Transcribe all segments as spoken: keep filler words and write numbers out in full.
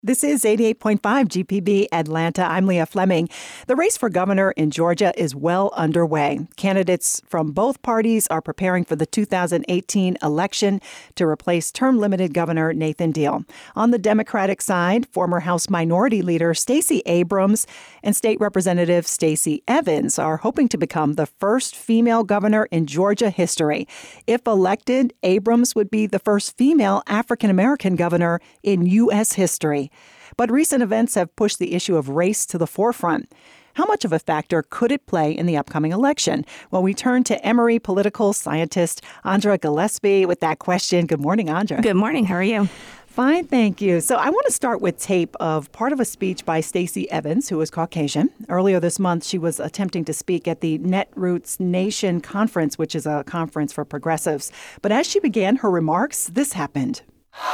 This is eighty-eight point five G P B Atlanta. I'm Leah Fleming. The race for governor in Georgia is well underway. Candidates from both parties are preparing for the two thousand eighteen election to replace term-limited Governor Nathan Deal. On the Democratic side, former House Minority Leader Stacey Abrams and State Representative Stacey Evans are hoping to become the first female governor in Georgia history. If elected, Abrams would be the first female African-American governor in U S history. But recent events have pushed the issue of race to the forefront. How much of a factor could it play in the upcoming election? Well, we turn to Emory political scientist Andra Gillespie with that question. Good morning, Andra. Good morning. How are you? Fine, thank you. So I want to start with tape of part of a speech by Stacey Evans, who is Caucasian. Earlier this month, she was attempting to speak at the Netroots Nation Conference, which is a conference for progressives. But as she began her remarks, this happened.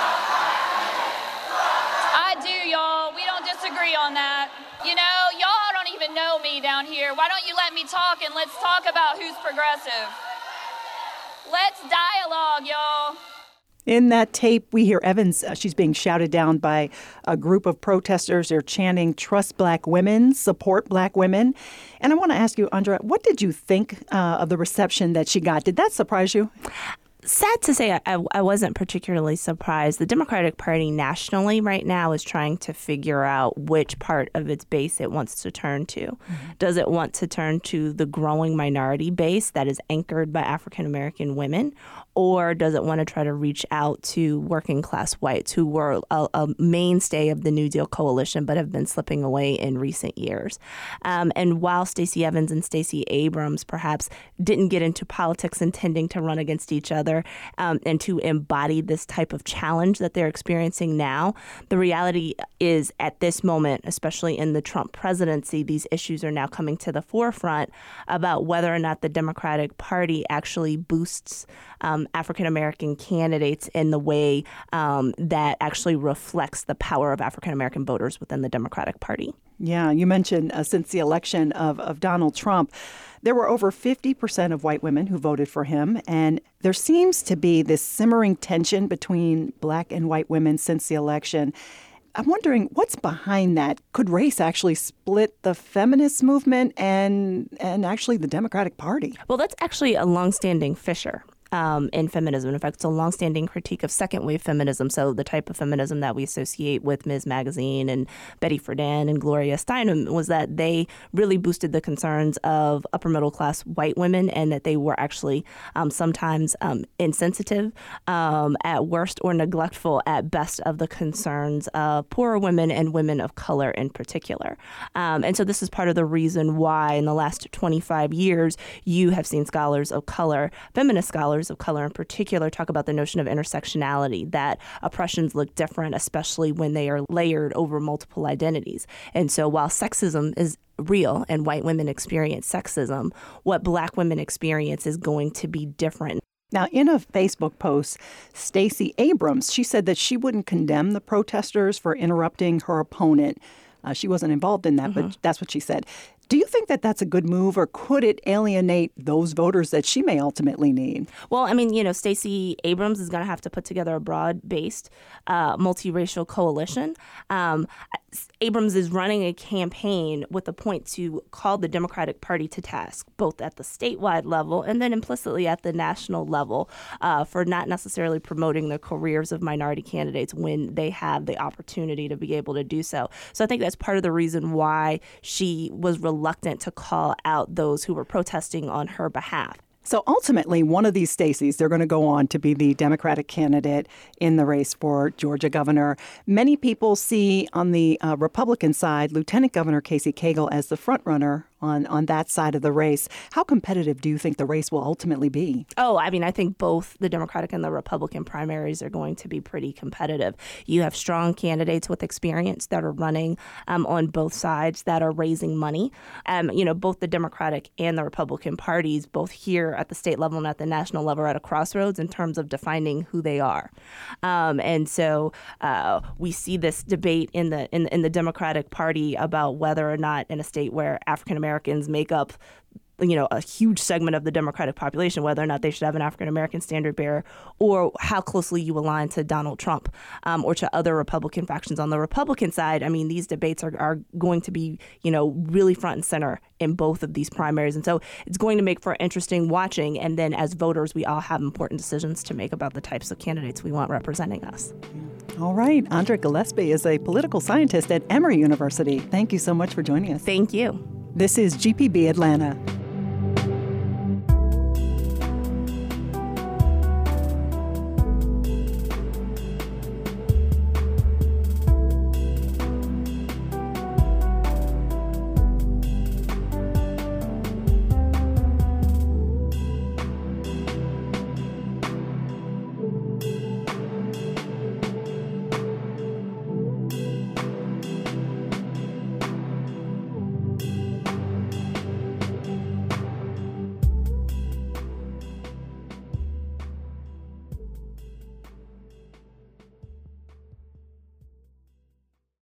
On that. You know, y'all don't even know me down here. Why don't you let me talk and let's talk about who's progressive? Let's dialogue, y'all. In that tape, we hear Evans, uh, she's being shouted down by a group of protesters. They're chanting, "Trust Black women, support Black women." And I want to ask you, Andra, what did you think uh, of the reception that she got? Did that surprise you? Sad to say, I, I wasn't particularly surprised. The Democratic Party nationally right now is trying to figure out which part of its base it wants to turn to. Mm-hmm. Does it want to turn to the growing minority base that is anchored by African-American women? Or does it want to try to reach out to working class whites who were a, a mainstay of the New Deal coalition but have been slipping away in recent years? Um, and while Stacey Evans and Stacey Abrams perhaps didn't get into politics intending to run against each other um, and to embody this type of challenge that they're experiencing now, the reality is at this moment, especially in the Trump presidency, these issues are now coming to the forefront about whether or not the Democratic Party actually boosts um, African-American candidates in the way um, that actually reflects the power of African-American voters within the Democratic Party. Yeah, you mentioned uh, since the election of, of Donald Trump, there were over fifty percent of white women who voted for him. And there seems to be this simmering tension between Black and white women since the election. I'm wondering what's behind that. Could race actually split the feminist movement and and actually the Democratic Party? Well, that's actually a longstanding fissure Um, in feminism. In fact, it's a longstanding critique of second-wave feminism, so the type of feminism that we associate with Miz Magazine and Betty Friedan and Gloria Steinem, was that they really boosted the concerns of upper-middle-class white women and that they were actually um, sometimes um, insensitive um, at worst or neglectful at best of the concerns of poorer women and women of color in particular. Um, and so this is part of the reason why in the last twenty-five years you have seen scholars of color, feminist scholars of color in particular, talk about the notion of intersectionality, that oppressions look different, especially when they are layered over multiple identities. And so while sexism is real and white women experience sexism, what Black women experience is going to be different. Now, in a Facebook post, Stacey Abrams, she said that she wouldn't condemn the protesters for interrupting her opponent. Uh, she wasn't involved in that, mm-hmm. but that's what she said. Do you think that that's a good move, or could it alienate those voters that she may ultimately need? Well, I mean, you know, Stacey Abrams is going to have to put together a broad-based uh, multiracial coalition. Um, Abrams is running a campaign with a point to call the Democratic Party to task, both at the statewide level and then implicitly at the national level, uh, for not necessarily promoting the careers of minority candidates when they have the opportunity to be able to do so. So I think that's part of the reason why she was reluctant to call out those who were protesting on her behalf. So ultimately, one of these Staceys, they're going to go on to be the Democratic candidate in the race for Georgia governor. Many people see on the uh, Republican side Lieutenant Governor Casey Cagle as the frontrunner on, on that side of the race. How competitive do you think the race will ultimately be? Oh, I mean, I think both the Democratic and the Republican primaries are going to be pretty competitive. You have strong candidates with experience that are running um, on both sides that are raising money. Um, you know, both the Democratic and the Republican parties, both here at the state level and at the national level, are at a crossroads in terms of defining who they are. Um, and so uh, we see this debate in the in, in the Democratic Party about whether or not in a state where African Americans make up you know, a huge segment of the Democratic population, whether or not they should have an African-American standard bearer, or how closely you align to Donald Trump um, or to other Republican factions. On the Republican side, I mean, these debates are, are going to be, you know, really front and center in both of these primaries. And so it's going to make for interesting watching. And then as voters, we all have important decisions to make about the types of candidates we want representing us. All right. Andra Gillespie is a political scientist at Emory University. Thank you so much for joining us. Thank you. This is G P B Atlanta.